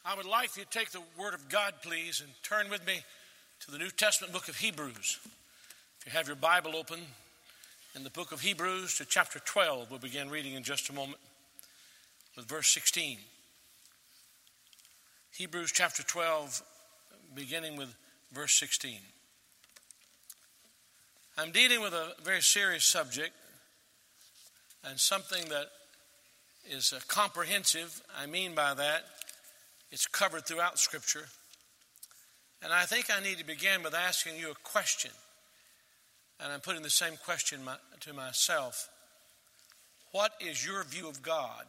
I would like for you to take the Word of God, please, and turn with me to the New Testament book of Hebrews. If you have your Bible open in the book of Hebrews to chapter 12, we'll begin reading in just a moment with verse 16. Hebrews chapter 12, beginning with verse 16. I'm dealing with a very serious subject and something that is comprehensive. I mean by that, it's covered throughout Scripture. And I think I need to begin with asking you a question. And I'm putting the same question to myself. What is your view of God?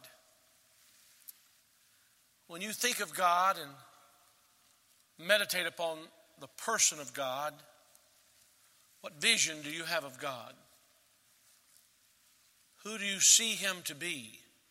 When you think of God and meditate upon the person of God, what vision do you have of God? Who do you see Him to be?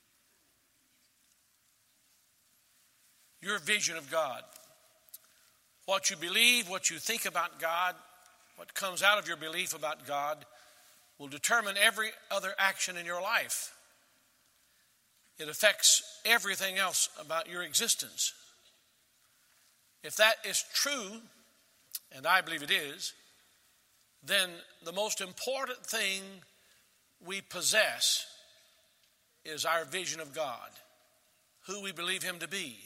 Your vision of God. What you believe, what you think about God, what comes out of your belief about God will determine every other action in your life. It affects everything else about your existence. If that is true, and I believe it is, then the most important thing we possess is our vision of God, who we believe Him to be,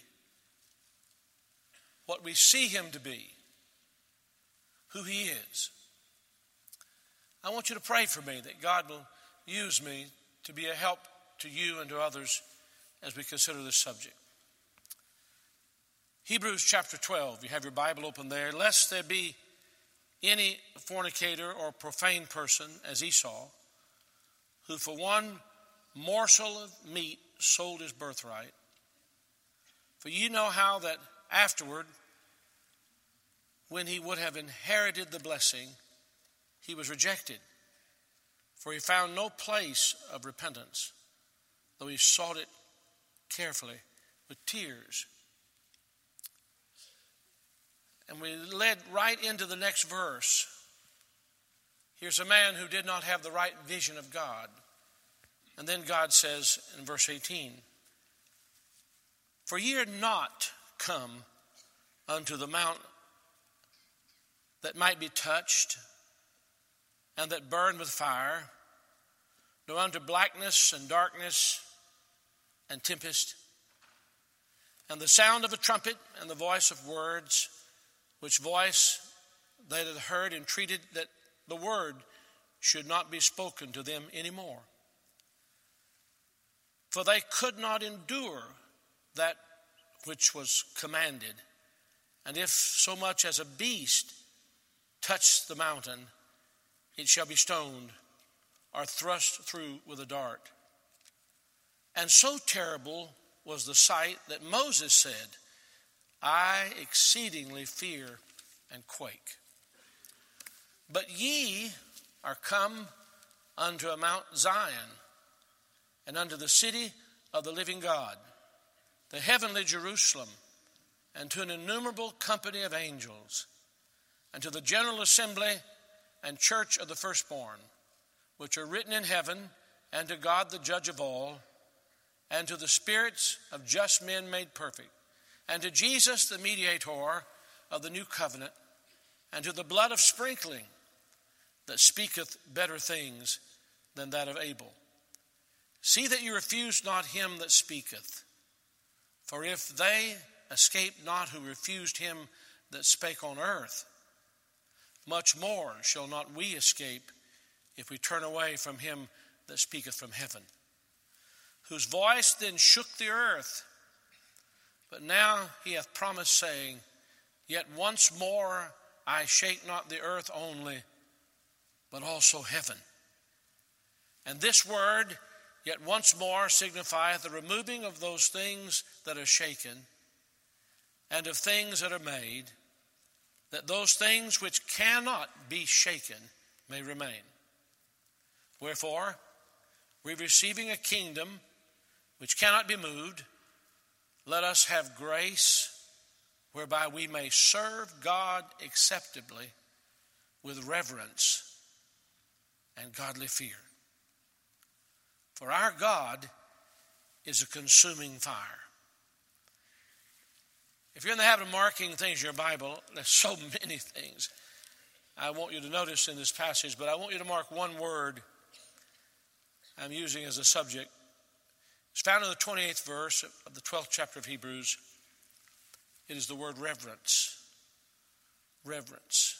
what we see Him to be, who He is. I want you to pray for me that God will use me to be a help to you and to others as we consider this subject. Hebrews chapter 12, you have your Bible open there. Lest there be any fornicator or profane person, as Esau, who for one morsel of meat sold his birthright. For you know how that afterward, when he would have inherited the blessing, he was rejected. For he found no place of repentance, though he sought it carefully with tears. And we led right into the next verse. Here's a man who did not have the right vision of God. And then God says in verse 18, For ye are not come unto the mount that might be touched, and that burned with fire, nor unto blackness and darkness and tempest, and the sound of a trumpet and the voice of words, which voice they that heard entreated that the word should not be spoken to them any more. For they could not endure that which was commanded. And if so much as a beast touch the mountain, it shall be stoned or thrust through with a dart. And so terrible was the sight that Moses said, I exceedingly fear and quake. But ye are come unto a Mount Zion, and unto the city of the living God, the heavenly Jerusalem, and to an innumerable company of angels, and to the general assembly and church of the firstborn, which are written in heaven, and to God the judge of all, and to the spirits of just men made perfect, and to Jesus the mediator of the new covenant, and to the blood of sprinkling that speaketh better things than that of Abel. See that you refuse not him that speaketh. For if they escape not who refused him that spake on earth, much more shall not we escape if we turn away from him that speaketh from heaven, whose voice then shook the earth. But now he hath promised, saying, Yet once more I shake not the earth only, but also heaven. And this word, yet once more, signifieth the removing of those things that are shaken, and of things that are made, that those things which cannot be shaken may remain. Wherefore, we receiving a kingdom which cannot be moved, let us have grace whereby we may serve God acceptably with reverence and godly fear. For our God is a consuming fire. If you're in the habit of marking things in your Bible, there's so many things I want you to notice in this passage, but I want you to mark one word I'm using as a subject. It's found in the 28th verse of the 12th chapter of Hebrews. It is the word reverence. Reverence.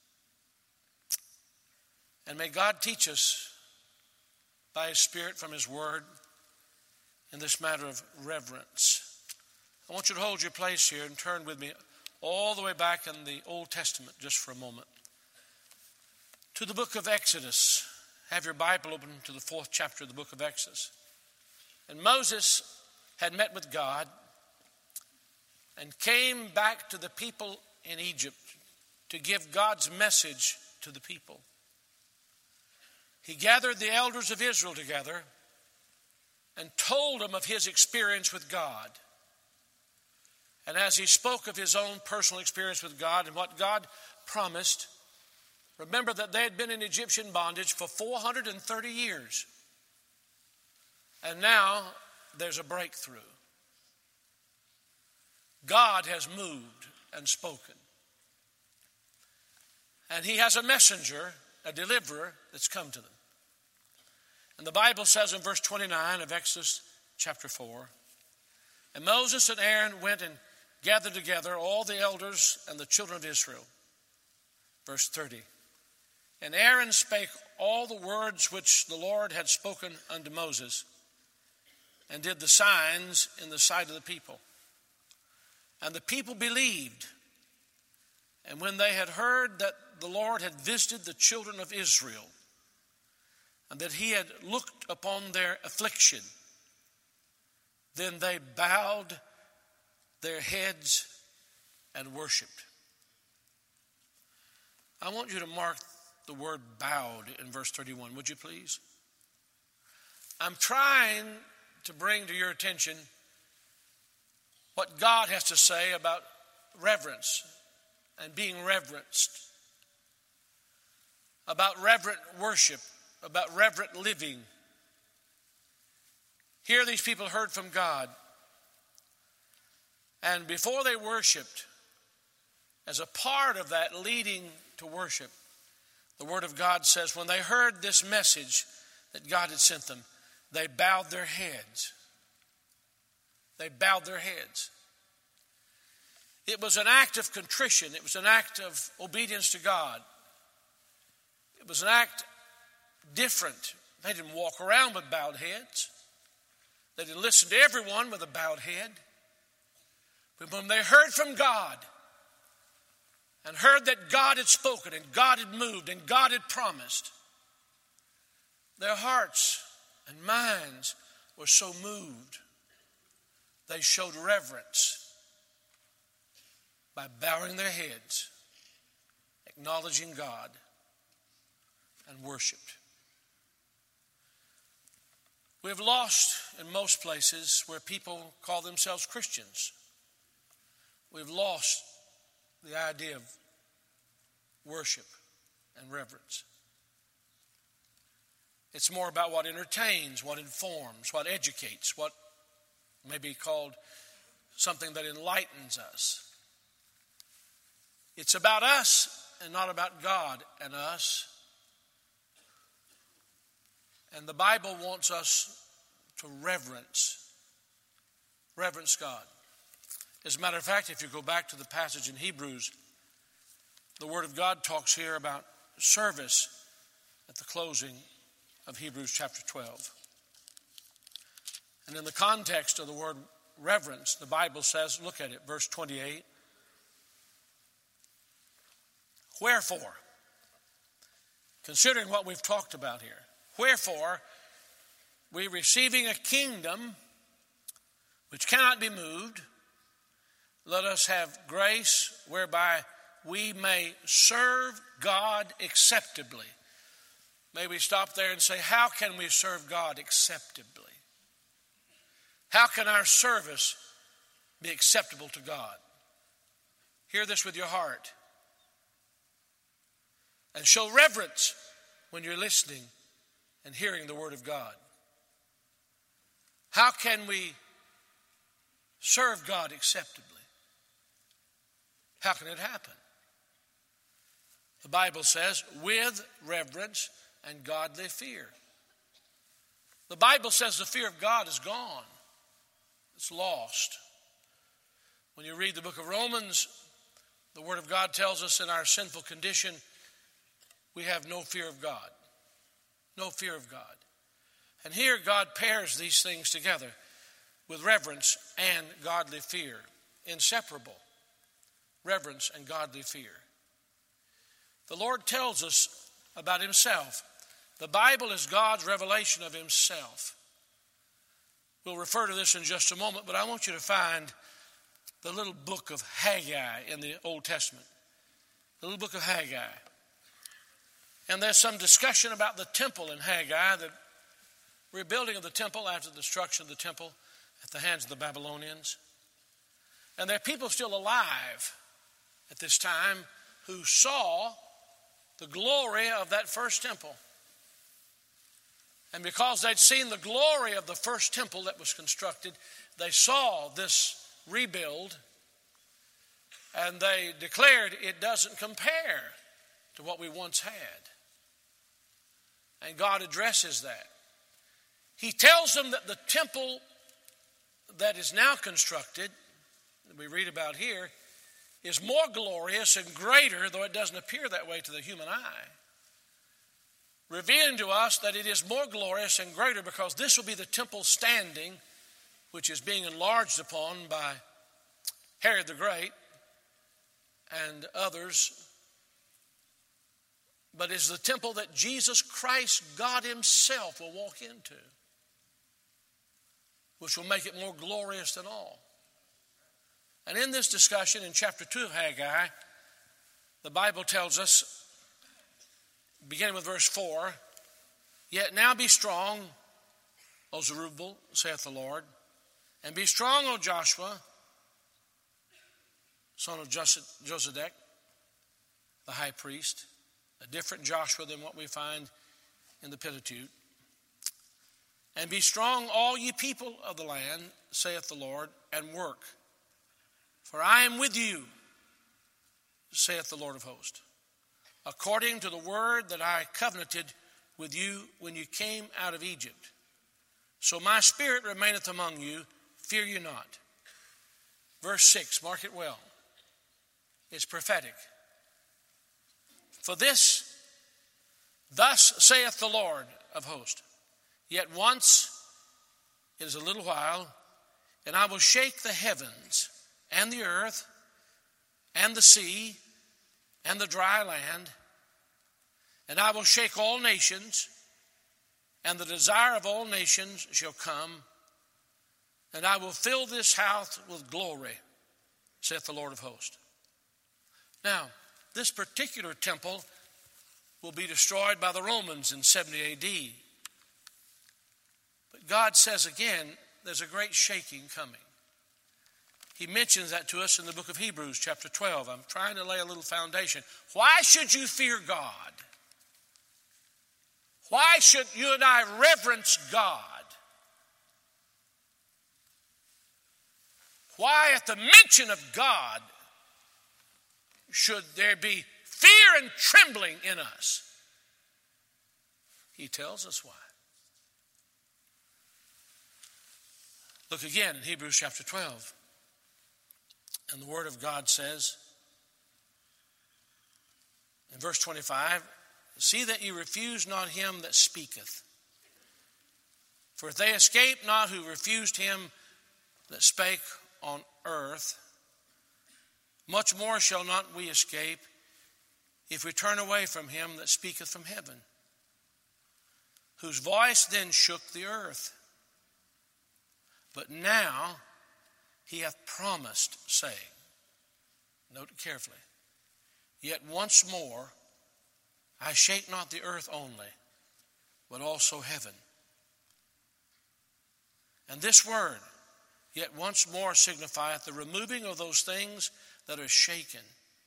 And may God teach us by His Spirit from His Word in this matter of reverence. I want you to hold your place here and turn with me all the way back in the Old Testament just for a moment to the book of Exodus. Have your Bible open to the 4th chapter of the book of Exodus. And Moses had met with God and came back to the people in Egypt to give God's message to the people. He gathered the elders of Israel together and told them of his experience with God. And as he spoke of his own personal experience with God and what God promised, remember that they had been in Egyptian bondage for 430 years. And now there's a breakthrough. God has moved and spoken. And He has a messenger, a deliverer that's come to them. And the Bible says in verse 29 of Exodus chapter 4, and Moses and Aaron went and gathered together all the elders and the children of Israel. Verse 30, and Aaron spake all the words which the Lord had spoken unto Moses, and did the signs in the sight of the people. And the people believed. And when they had heard that the Lord had visited the children of Israel, and that He had looked upon their affliction, then they bowed their heads and worshiped. I want you to mark the word bowed in verse 31, would you please? I'm trying to bring to your attention what God has to say about reverence and being reverenced, about reverent worship, about reverent living. Here these people heard from God, and before they worshiped, as a part of that leading to worship, the Word of God says when they heard this message that God had sent them, they bowed their heads. They bowed their heads. It was an act of contrition. It was an act of obedience to God. It was an act different. They didn't walk around with bowed heads. They didn't listen to everyone with a bowed head. But when they heard from God and heard that God had spoken and God had moved and God had promised, their hearts and minds were so moved, they showed reverence by bowing their heads, acknowledging God, and worshiped. We have lost in most places where people call themselves Christians. We've lost the idea of worship and reverence. It's more about what entertains, what informs, what educates, what may be called something that enlightens us. It's about us and not about God and us. And the Bible wants us to reverence God. As a matter of fact, if you go back to the passage in Hebrews, the Word of God talks here about service at the closing of Hebrews chapter 12. And in the context of the word reverence, the Bible says, look at it, verse 28. Wherefore, considering what we've talked about here, wherefore, we receiving a kingdom which cannot be moved, let us have grace whereby we may serve God acceptably. May we stop there and say, how can we serve God acceptably? How can our service be acceptable to God? Hear this with your heart. And show reverence when you're listening and hearing the Word of God. How can we serve God acceptably? How can it happen? The Bible says, with reverence and godly fear. The Bible says the fear of God is gone. It's lost. When you read the book of Romans, the Word of God tells us in our sinful condition, we have no fear of God. No fear of God. And here God pairs these things together with reverence and godly fear. Inseparable. Reverence and godly fear. The Lord tells us about himself. The Bible is God's revelation of himself. We'll refer to this in just a moment, but I want you to find the little book of Haggai in the Old Testament. The little book of Haggai. And there's some discussion about the temple in Haggai, the rebuilding of the temple after the destruction of the temple at the hands of the Babylonians. And there are people still alive at this time who saw the glory of that first temple. And because they'd seen the glory of the first temple that was constructed, they saw this rebuild and they declared it doesn't compare to what we once had. And God addresses that. He tells them that the temple that is now constructed, that we read about here, is more glorious and greater, though it doesn't appear that way to the human eye. Revealing to us that it is more glorious and greater because this will be the temple standing, which is being enlarged upon by Herod the Great and others, but is the temple that Jesus Christ, God himself, will walk into, which will make it more glorious than all. And in this discussion in chapter 2 of Haggai, the Bible tells us, beginning with verse 4, "Yet now be strong, O Zerubbabel, saith the Lord, and be strong, O Joshua, son of Josedek, the high priest," a different Joshua than what we find in the Pentateuch. "And be strong, all ye people of the land, saith the Lord, and work. For I am with you, saith the Lord of hosts, according to the word that I covenanted with you when you came out of Egypt. So my spirit remaineth among you, fear you not." Verse 6, mark it well. It's prophetic. "For this, thus saith the Lord of hosts, yet once, it is a little while, and I will shake the heavens and the earth and the sea and the dry land, and I will shake all nations, and the desire of all nations shall come, and I will fill this house with glory, saith the Lord of hosts." Now, this particular temple will be destroyed by the Romans in 70 AD. But God says again, there's a great shaking coming. He mentions that to us in the book of Hebrews, chapter 12. I'm trying to lay a little foundation. Why should you fear God? Why should you and I reverence God? Why, at the mention of God, should there be fear and trembling in us? He tells us why. Look again in Hebrews chapter 12. And the Word of God says, in verse 25, "See that ye refuse not him that speaketh. For if they escape not who refused him that spake on earth, much more shall not we escape if we turn away from him that speaketh from heaven, whose voice then shook the earth. But now he hath promised, saying," note it carefully, "Yet once more I shake not the earth only, but also heaven." And this word, "yet once more," signifieth the removing of those things that are shaken,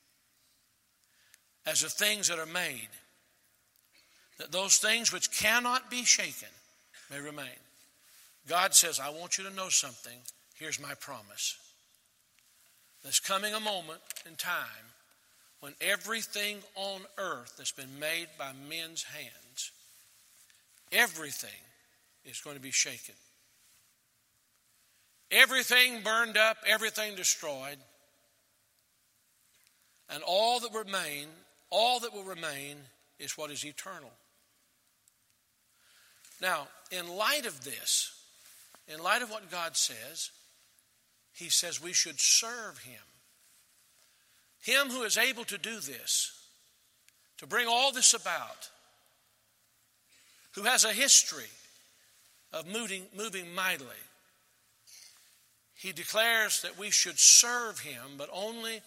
as of things that are made, that those things which cannot be shaken may remain. God says, I want you to know something. Here's my promise. There's coming a moment in time when everything on earth that's been made by men's hands, everything is going to be shaken. Everything burned up, everything destroyed, and all that will remain is what is eternal. Now, in light of this, in light of what God says, he says we should serve him. Him who is able to do this, to bring all this about, who has a history of moving mightily. He declares that we should serve him, but only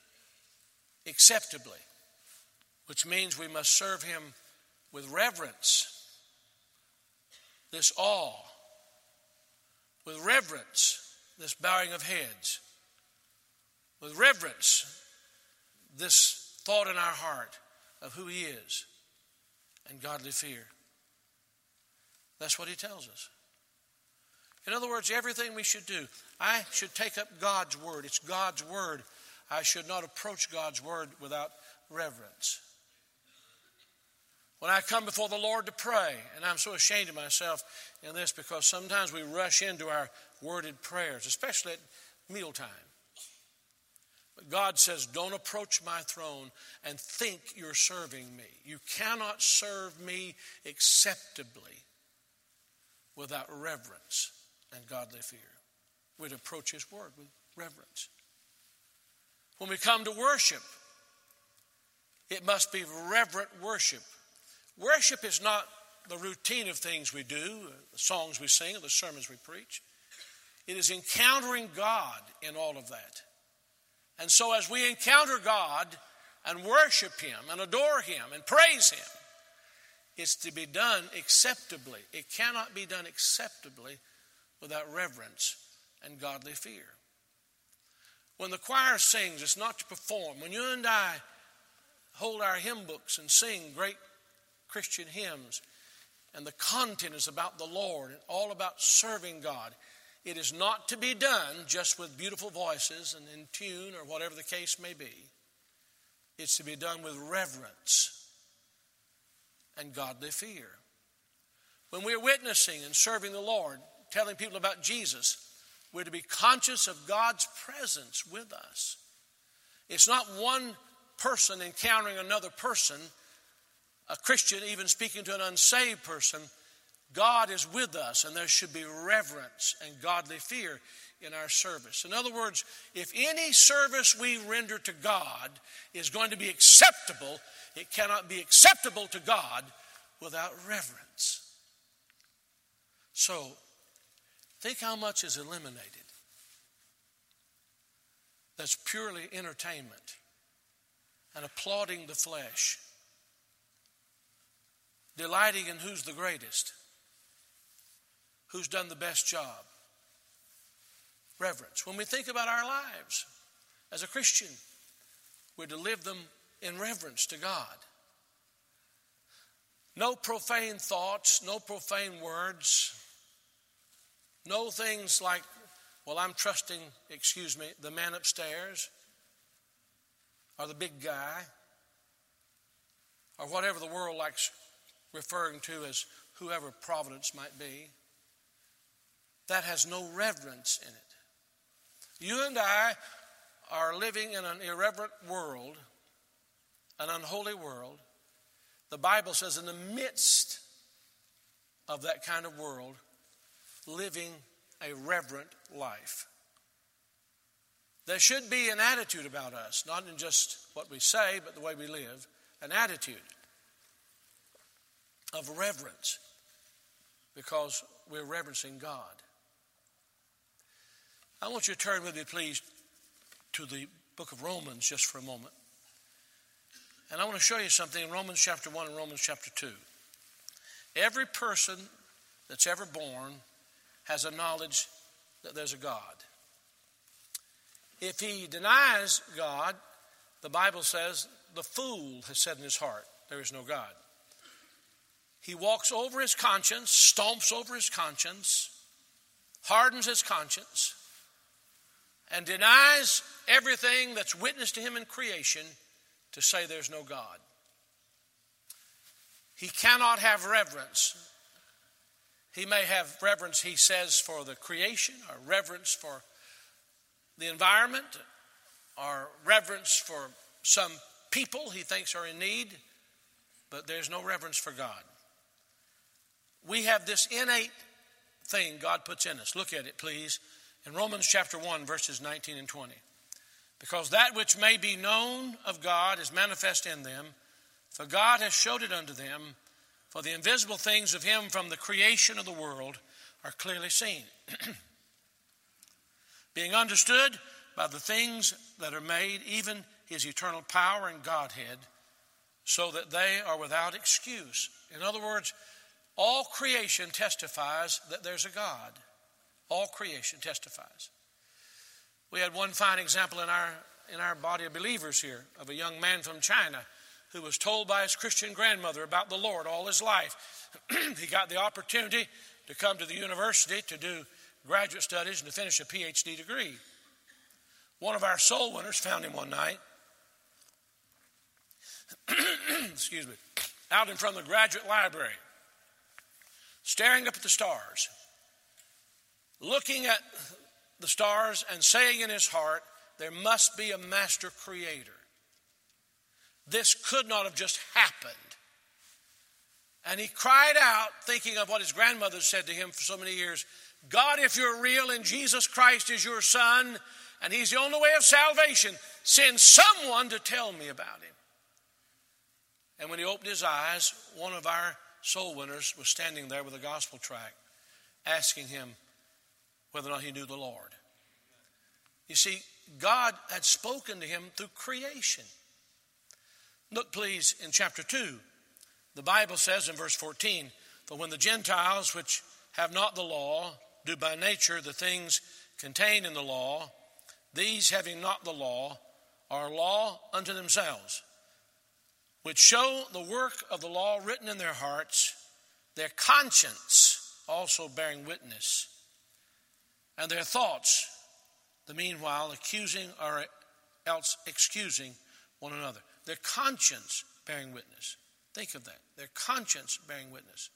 acceptably, which means we must serve him with reverence, this awe, with reverence, this bowing of heads, with reverence, this thought in our heart of who he is, and godly fear. That's what he tells us. In other words, everything we should do, I should take up God's word. It's God's word. I should not approach God's word without reverence. When I come before the Lord to pray, and I'm so ashamed of myself in this because sometimes we rush into our worded prayers, especially at mealtime. But God says, don't approach my throne and think you're serving me. You cannot serve me acceptably without reverence and godly fear. We'd approach his word with reverence. When we come to worship, it must be reverent worship. Worship is not the routine of things we do, the songs we sing, or the sermons we preach. It is encountering God in all of that. And so as we encounter God and worship him and adore him and praise him, it's to be done acceptably. It cannot be done acceptably without reverence and godly fear. When the choir sings, it's not to perform. When you and I hold our hymn books and sing great Christian hymns, and the content is about the Lord and all about serving God, it is not to be done just with beautiful voices and in tune or whatever the case may be. It's to be done with reverence and godly fear. When we're witnessing and serving the Lord, telling people about Jesus, we're to be conscious of God's presence with us. It's not one person encountering another person, a Christian even speaking to an unsaved person. God is with us, and there should be reverence and godly fear in our service. In other words, if any service we render to God is going to be acceptable, it cannot be acceptable to God without reverence. So, think how much is eliminated. That's purely entertainment and applauding the flesh, delighting in who's the greatest, who's done the best job. Reverence. When we think about our lives as a Christian, we're to live them in reverence to God. No profane thoughts, no profane words, no things like, well, I'm trusting, the man upstairs or the big guy or whatever the world likes referring to as whoever providence might be. That has no reverence in it. You and I are living in an irreverent world, an unholy world. The Bible says in the midst of that kind of world, living a reverent life. There should be an attitude about us, not in just what we say, but the way we live, an attitude of reverence because we're reverencing God. I want you to turn with me, please, to the book of Romans just for a moment. And I want to show you something in Romans chapter 1 and Romans chapter 2. Every person that's ever born has a knowledge that there's a God. If he denies God, the Bible says the fool has said in his heart, there is no God. He walks over his conscience, stomps over his conscience, hardens his conscience, and denies everything that's witnessed to him in creation to say there's no God. He cannot have reverence. He may have reverence, he says, for the creation, or reverence for the environment, or reverence for some people he thinks are in need, but there's no reverence for God. We have this innate thing God puts in us. Look at it, please, in Romans chapter 1, verses 19 and 20. Because that which may be known of God is manifest in them, for God has showed it unto them, for the invisible things of him from the creation of the world are clearly seen, being understood by the things that are made, even his eternal power and Godhead, so that they are without excuse. In other words, all creation testifies that there's a God. All creation testifies. We had one fine example in our body of believers here of a young man from China who was told by his Christian grandmother about the Lord all his life. He got the opportunity to come to the university to do graduate studies and to finish a PhD degree. One of our soul winners found him one night, excuse me, out in front of the graduate library, staring up at the stars, looking at the stars and saying in his heart, there must be a master creator. This could not have just happened. And he cried out, thinking of what his grandmother said to him for so many years, God, if you're real and Jesus Christ is your son, and he's the only way of salvation, send someone to tell me about him. And when he opened his eyes, one of our soul winners was standing there with a gospel tract, asking him whether or not he knew the Lord. You see, God had spoken to him through creation. Look, please, in chapter 2. The Bible says in verse 14, for when the Gentiles which have not the law do by nature the things contained in the law, these having not the law are law unto themselves, which show the work of the law written in their hearts, their conscience also bearing witness, and their thoughts, the meanwhile accusing or else excusing one another. Their conscience bearing witness. Think of that. Their conscience bearing witness.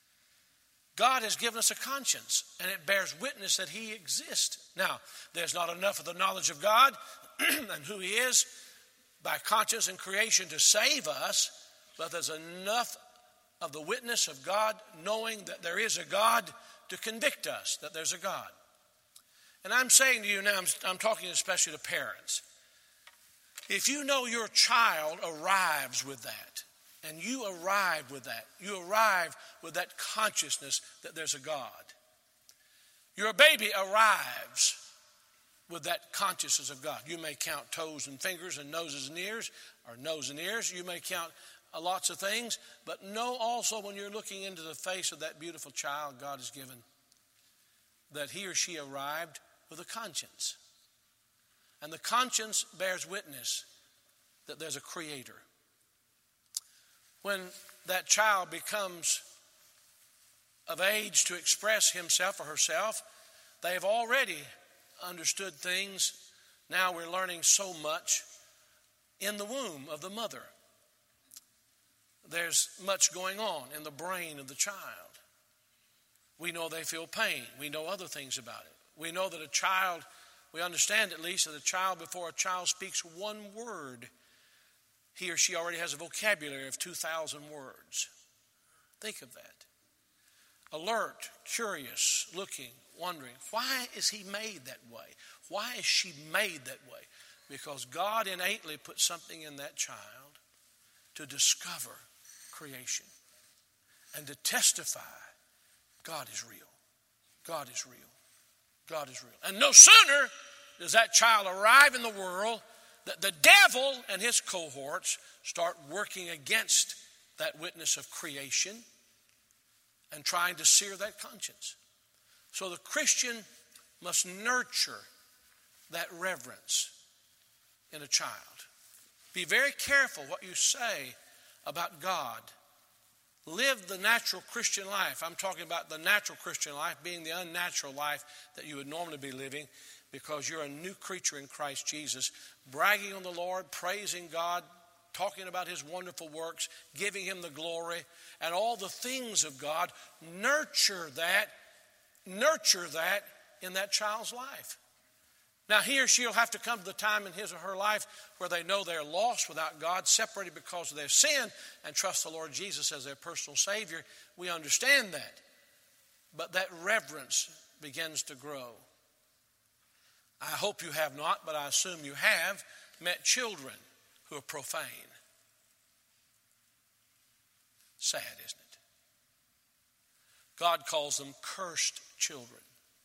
God has given us a conscience, and it bears witness that he exists. Now, there's not enough of the knowledge of God and who he is by conscience and creation to save us, but there's enough of the witness of God knowing that there is a God to convict us, that there's a God. And I'm saying to you now, I'm talking especially to parents. If you know your child arrives with that, and you arrive with that, you arrive with that consciousness that there's a God. Your baby arrives with that consciousness of God. You may count toes and fingers and noses and ears, or nose and ears. You may count lots of things, but know also when you're looking into the face of that beautiful child God has given, that he or she arrived with a conscience. And the conscience bears witness that there's a creator. When that child becomes of age to express himself or herself, they have already understood things. Now we're learning so much in the womb of the mother. There's much going on in the brain of the child. We know they feel pain. We know other things about it. We know that a child, we understand at least that a child, before a child speaks one word, he or she already has a vocabulary of 2,000 words. Think of that. Alert, curious, looking, wondering, why is he made that way? Why is she made that way? Because God innately put something in that child to discover creation and to testify God is real. God is real. God is real. And no sooner does that child arrive in the world that the devil and his cohorts start working against that witness of creation and trying to sear that conscience. So the Christian must nurture that reverence in a child. Be very careful what you say about God. Live the natural Christian life. I'm talking about the natural Christian life being the unnatural life that you would normally be living, because you're a new creature in Christ Jesus, bragging on the Lord, praising God, talking about his wonderful works, giving him the glory, and all the things of God. Nurture that in that child's life. Now he or she will have to come to the time in his or her life where they know they're lost without God, separated because of their sin, and trust the Lord Jesus as their personal Savior. We understand that. But that reverence begins to grow. I hope you have not, but I assume you have met children who are profane. Sad, isn't it? God calls them cursed children.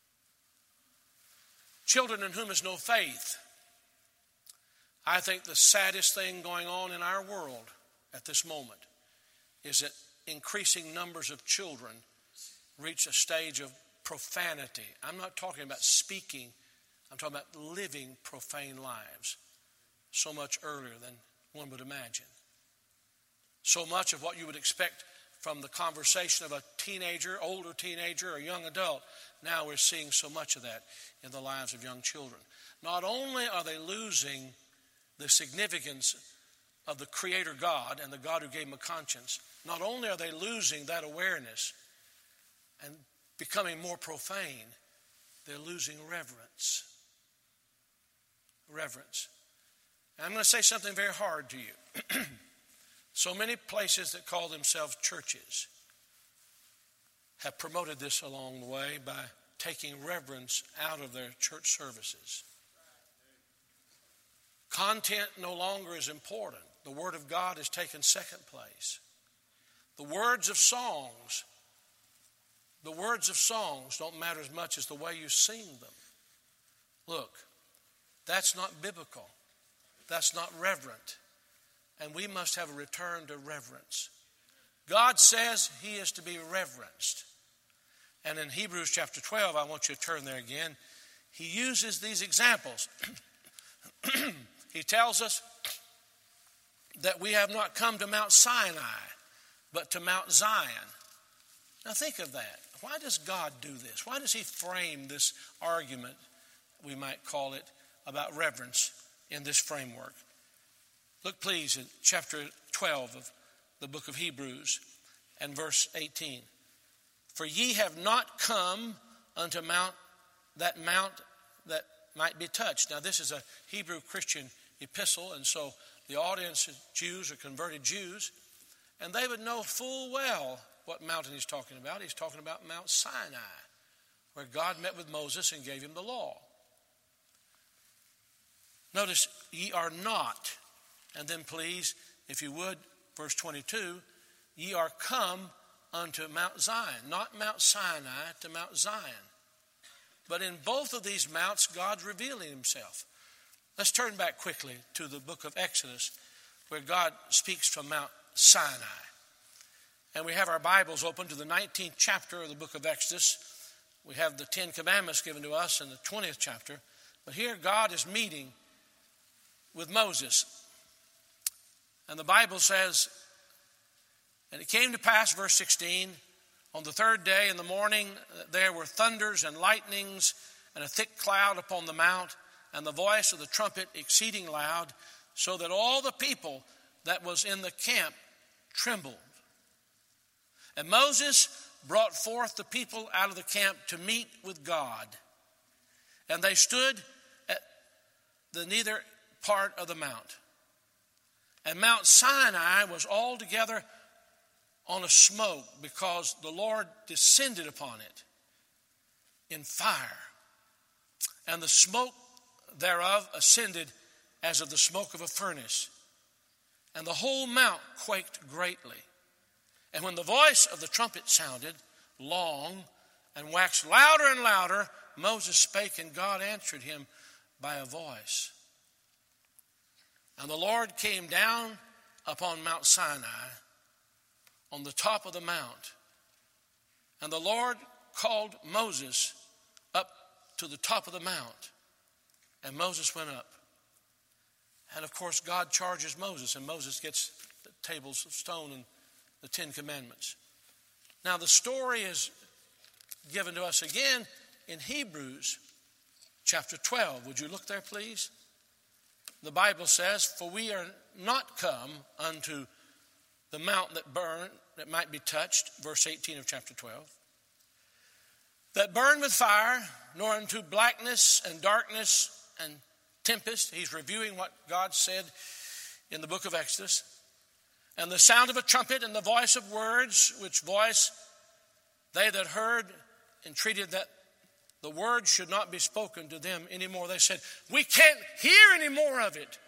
Children in whom is no faith. I think the saddest thing going on in our world at this moment is that increasing numbers of children reach a stage of profanity. I'm not talking about speaking. I'm talking about living profane lives so much earlier than one would imagine. So much of what you would expect from the conversation of a teenager, older teenager, or young adult, now we're seeing so much of that in the lives of young children. Not only are they losing the significance of the Creator God and the God who gave them a conscience, not only are they losing that awareness and becoming more profane, they're losing reverence. Reverence. And I'm going to say something very hard to you. So many places that call themselves churches have promoted this along the way by taking reverence out of their church services. Content no longer is important. The Word of God has taken second place. The words of songs don't matter as much as the way you sing them. Look, that's not biblical. That's not reverent. And we must have a return to reverence. God says he is to be reverenced. And in Hebrews chapter 12, I want you to turn there again. He uses these examples. He tells us that we have not come to Mount Sinai, but to Mount Zion. Now think of that. Why does God do this? Why does he frame this argument, we might call it, about reverence in this framework? Look please at chapter 12 of the book of Hebrews and verse 18. For ye have not come unto mount that might be touched. Now this is a Hebrew Christian epistle, and so the audience is Jews or converted Jews, and they would know full well what mountain he's talking about. He's talking about Mount Sinai, where God met with Moses and gave him the law. Notice, ye are not, and then please, if you would, verse 22, ye are come unto Mount Zion, not Mount Sinai, to Mount Zion. But in both of these mounts, God's revealing himself. Let's turn back quickly to the book of Exodus, where God speaks from Mount Sinai. And we have our Bibles open to the 19th chapter of the book of Exodus. We have the 10 Commandments given to us in the 20th chapter. But here God is meeting with Moses. And the Bible says, and it came to pass, verse 16, on the third day in the morning there were thunders and lightnings and a thick cloud upon the mount, and the voice of the trumpet exceeding loud, so that all the people that was in the camp trembled. And Moses brought forth the people out of the camp to meet with God. And they stood at the nether part of the mount. And Mount Sinai was altogether on a smoke, because the Lord descended upon it in fire. And the smoke thereof ascended as of the smoke of a furnace. And the whole mount quaked greatly. And when the voice of the trumpet sounded long and waxed louder and louder, Moses spake, and God answered him by a voice. And the Lord came down upon Mount Sinai on the top of the mount. And the Lord called Moses up to the top of the mount. And Moses went up. And of course, God charges Moses, and Moses gets the tables of stone and the 10 Commandments. Now, the story is given to us again in Hebrews chapter 12. Would you look there, please? The Bible says, "For we are not come unto the mountain that burn, that might be touched," verse 18 of chapter 12, "that burn with fire, nor unto blackness and darkness and tempest." He's reviewing what God said in the book of Exodus. "And the sound of a trumpet and the voice of words, which voice they that heard entreated that the word should not be spoken to them anymore." They said, "We can't hear any more of it."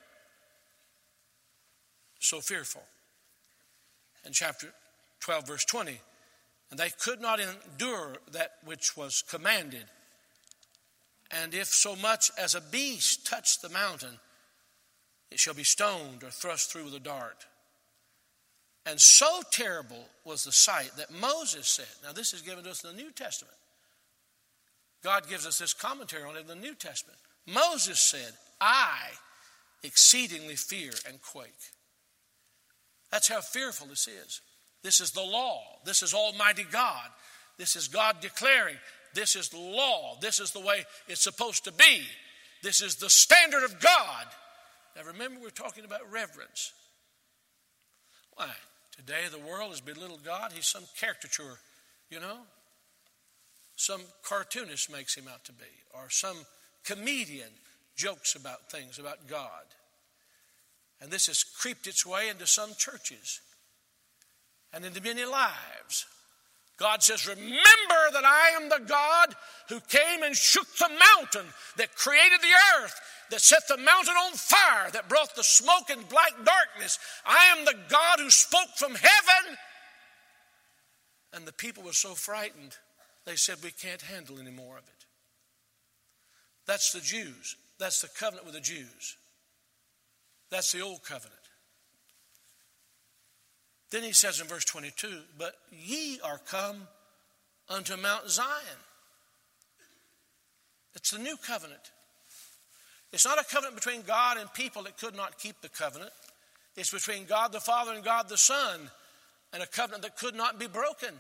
So fearful. In chapter 12, verse 20, "And they could not endure that which was commanded. And if so much as a beast touch the mountain, it shall be stoned or thrust through with a dart. And so terrible was the sight that Moses said," now this is given to us in the New Testament. God gives us this commentary on it in the New Testament. Moses said, "I exceedingly fear and quake." That's how fearful this is. This is the law. This is Almighty God. This is God declaring, this is the law. This is the way it's supposed to be. This is the standard of God. Now remember, we're talking about reverence. Why? Today the world has belittled God. He's some caricature, Some cartoonist makes him out to be, or some comedian jokes about things about God. And this has creeped its way into some churches and into many lives. God says, "Remember that I am the God who came and shook the mountain, that created the earth, that set the mountain on fire, that brought the smoke and black darkness. I am the God who spoke from heaven." And the people were so frightened, they said, "We can't handle any more of it." That's the Jews. That's the covenant with the Jews. That's the old covenant. Then he says in verse 22, "But ye are come unto Mount Zion." It's the new covenant. It's not a covenant between God and people that could not keep the covenant. It's between God the Father and God the Son, and a covenant that could not be broken.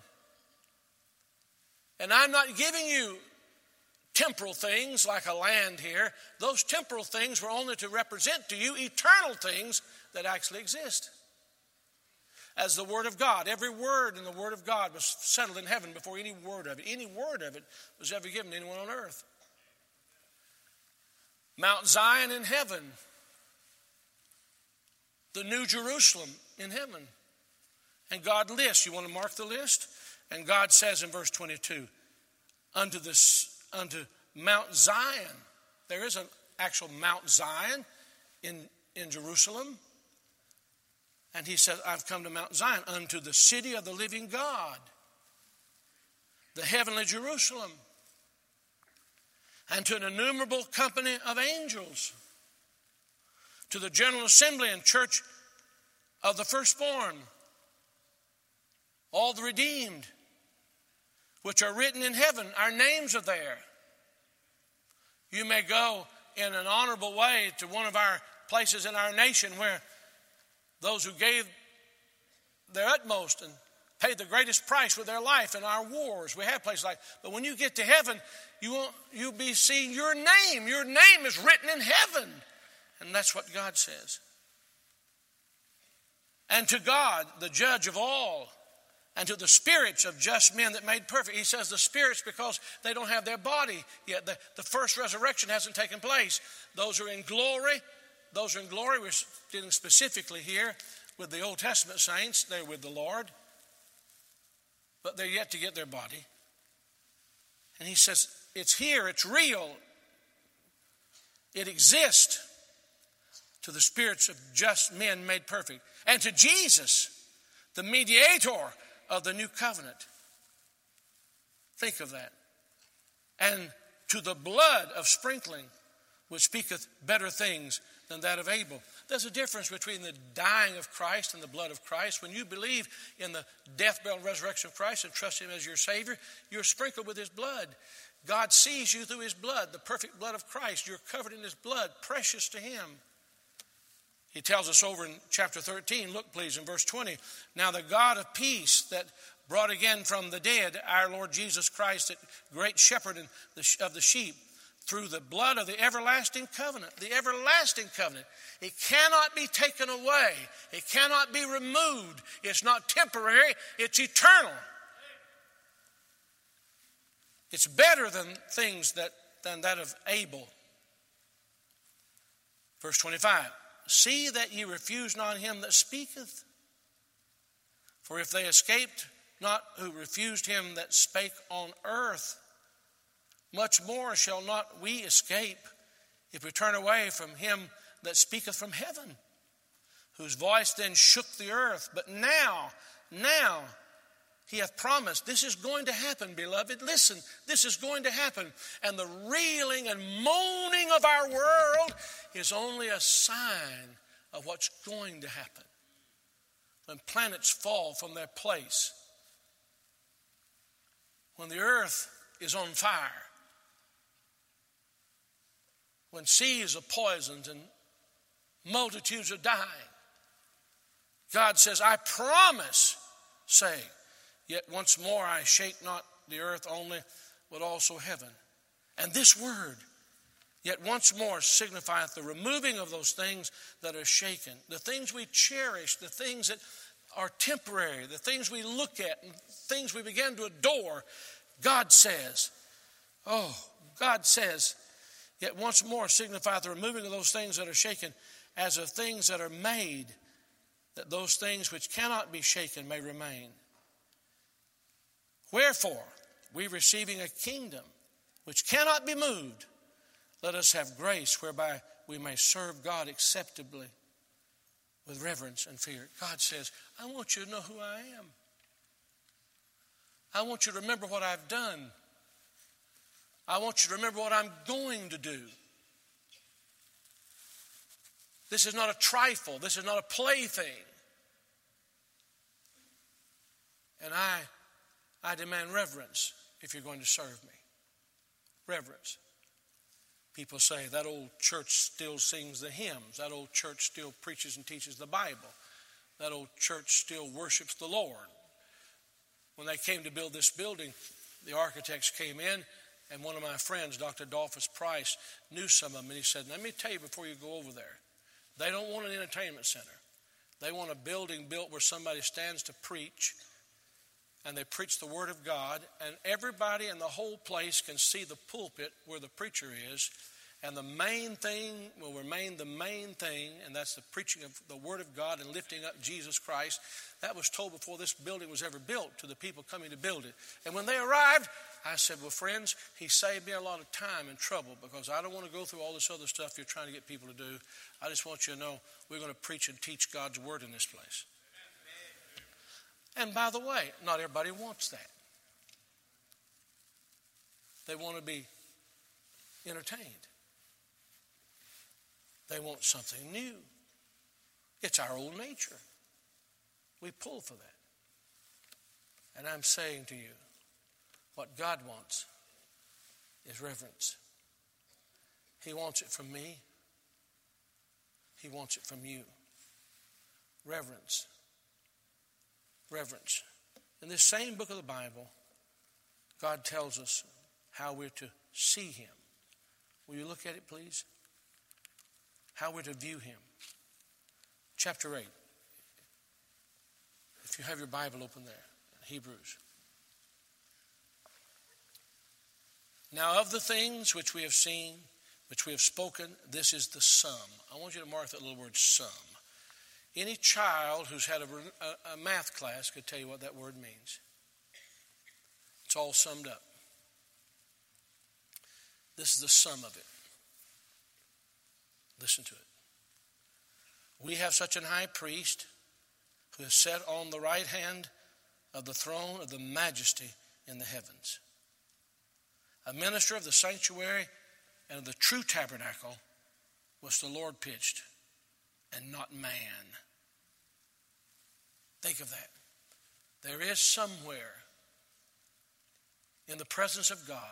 And I'm not giving you temporal things like a land here. Those temporal things were only to represent to you eternal things that actually exist. As the Word of God, every word in the Word of God was settled in heaven before any word of it was ever given to anyone on earth. Mount Zion in heaven, the New Jerusalem in heaven. And God lists, you want to mark the list? And God says in verse 22, unto Mount Zion. There is an actual Mount Zion in Jerusalem. And he said, "I've come to Mount Zion, unto the city of the living God, the heavenly Jerusalem, and to an innumerable company of angels, to the general assembly and church of the firstborn, all the redeemed, which are written in heaven." Our names are there. You may go in an honorable way to one of our places in our nation where those who gave their utmost and paid the greatest price with their life in our wars. We have places like that. But when you get to heaven, you'll be seeing your name. Your name is written in heaven. And that's what God says. "And to God, the judge of all, and to the spirits of just men that made perfect." He says the spirits because they don't have their body yet. The first resurrection hasn't taken place. Those are in glory. We're dealing specifically here with the Old Testament saints. They're with the Lord. But they're yet to get their body. And he says, it's here, it's real. It exists, to the spirits of just men made perfect. And to Jesus, the mediator of the new covenant. Think of that. And to the blood of sprinkling, which speaketh better things than that of Abel. There's a difference between the dying of Christ and the blood of Christ. When you believe in the death, burial, and resurrection of Christ and trust Him as your Savior, you're sprinkled with His blood. God sees you through His blood, the perfect blood of Christ. You're covered in His blood, precious to Him. He tells us over in chapter 13, look please in verse 20. Now the God of peace that brought again from the dead our Lord Jesus Christ, the great shepherd of the sheep, through the blood of the everlasting covenant. The everlasting covenant. It cannot be taken away. It cannot be removed. It's not temporary. It's eternal. It's better than than that of Abel. Verse 25. See that ye refuse not him that speaketh. For if they escaped not who refused him that spake on earth, much more shall not we escape if we turn away from him that speaketh from heaven, whose voice then shook the earth. But now he hath promised. This is going to happen, beloved. Listen, this is going to happen. And the reeling and moaning of our world is only a sign of what's going to happen. When planets fall from their place, when the earth is on fire, when seas are poisoned and multitudes are dying, God says, I promise, saying, yet once more I shake not the earth only, but also heaven. And this word, yet once more, signifieth the removing of those things that are shaken, the things we cherish, the things that are temporary, the things we look at, and things we begin to adore. God says, yet once more signifieth the removing of those things that are shaken, as of things that are made, that those things which cannot be shaken may remain. Wherefore, we receiving a kingdom which cannot be moved, let us have grace whereby we may serve God acceptably with reverence and fear. God says, I want you to know who I am. I want you to remember what I've done. I want you to remember what I'm going to do. This is not a trifle. This is not a plaything. And I demand reverence if you're going to serve me. Reverence. People say that old church still sings the hymns. That old church still preaches and teaches the Bible. That old church still worships the Lord. When they came to build this building, the architects came in, and one of my friends, Dr. Dolphus Price, knew some of them, and he said, let me tell you before you go over there, they don't want an entertainment center. They want a building built where somebody stands to preach, and they preach the Word of God, and everybody in the whole place can see the pulpit where the preacher is, and the main thing will remain the main thing, and that's the preaching of the Word of God and lifting up Jesus Christ. That was told before this building was ever built to the people coming to build it. And when they arrived, I said, well, friends, he saved me a lot of time and trouble, because I don't want to go through all this other stuff you're trying to get people to do. I just want you to know we're going to preach and teach God's Word in this place. And by the way, not everybody wants that. They want to be entertained. They want something new. It's our old nature. We pull for that. And I'm saying to you, what God wants is reverence. He wants it from me. He wants it from you. Reverence. Reverence. In this same book of the Bible, God tells us how we're to see Him. Will you look at it, please? How we're to view Him. Chapter 8. If you have your Bible open there, Hebrews. Now of the things which we have seen, which we have spoken, this is the sum. I want you to mark that little word, sum. Any child who's had a math class could tell you what that word means. It's all summed up. This is the sum of it. Listen to it. We have such an high priest who is set on the right hand of the throne of the majesty in the heavens. A minister of the sanctuary and of the true tabernacle was the Lord pitched, and not man. Think of that. There is somewhere in the presence of God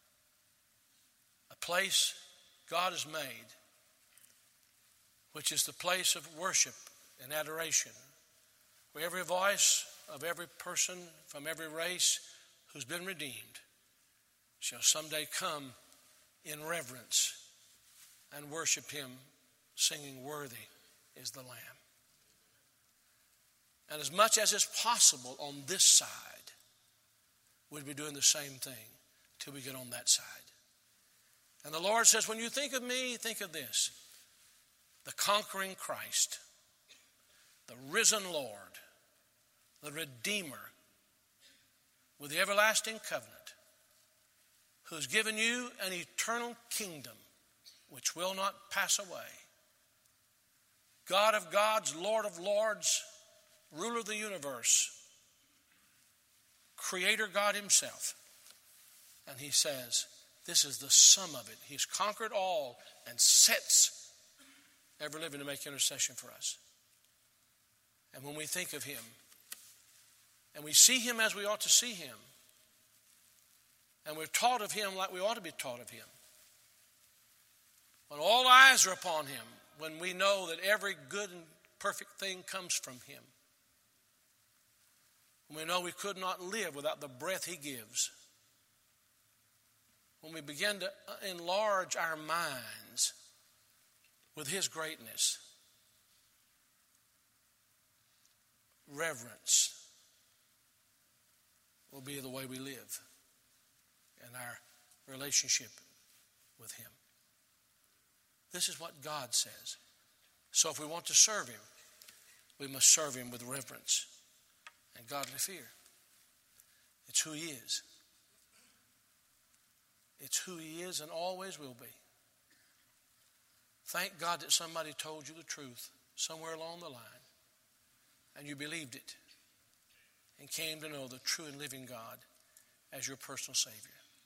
a place God has made, which is the place of worship and adoration, where every voice of every person from every race who's been redeemed shall someday come in reverence and worship him, singing, "Worthy is the Lamb." And as much as is possible on this side, we'll be doing the same thing till we get on that side. And the Lord says, when you think of me, think of this: the conquering Christ, the risen Lord, the Redeemer with the everlasting covenant, who has given you an eternal kingdom which will not pass away. God of gods, Lord of lords, ruler of the universe, Creator God himself. And he says, this is the sum of it. He's conquered all and sets ever living to make intercession for us. And when we think of him, and we see him as we ought to see him, and we're taught of him like we ought to be taught of him, when all eyes are upon him, when we know that every good and perfect thing comes from him, when we know we could not live without the breath he gives, when we begin to enlarge our minds with his greatness, reverence will be the way we live in our relationship with him. This is what God says. So if we want to serve him, we must serve him with reverence and godly fear. It's who he is. It's who he is and always will be. Thank God that somebody told you the truth somewhere along the line, and you believed it and came to know the true and living God as your personal Savior.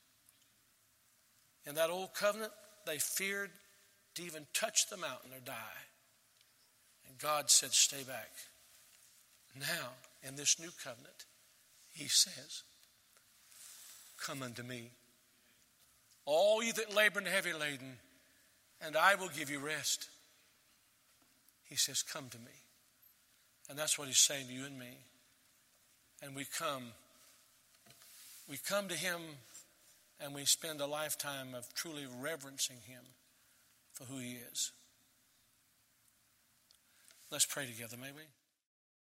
In that old covenant, they feared to even touch the mountain or die. And God said, stay back. Now, in this new covenant, he says, come unto me, all ye that labor and heavy laden, and I will give you rest. He says, come to me. And that's what he's saying to you and me. And we come to him, and we spend a lifetime of truly reverencing him for who he is. Let's pray together, may we?